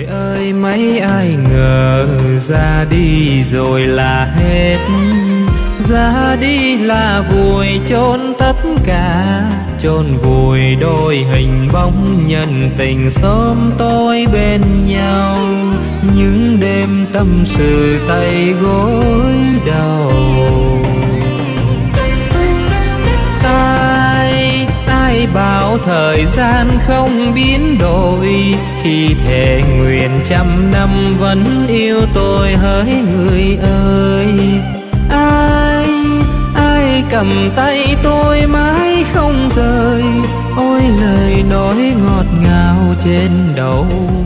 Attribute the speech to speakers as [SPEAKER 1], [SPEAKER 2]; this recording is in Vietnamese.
[SPEAKER 1] ơi mấy ai ngờ ra đi rồi là hết, ra đi là vùi chôn tất cả, chôn vùi đôi hình bóng nhân tình xóm tôi bên nhau, những đêm tâm sự tay gối đầu. Ai bảo thời gian không biến đổi, khi thề nguyện trăm năm vẫn yêu tôi hỡi người ơi. Ai cầm tay tôi mãi không rời, ôi lời nói ngọt ngào trên đầu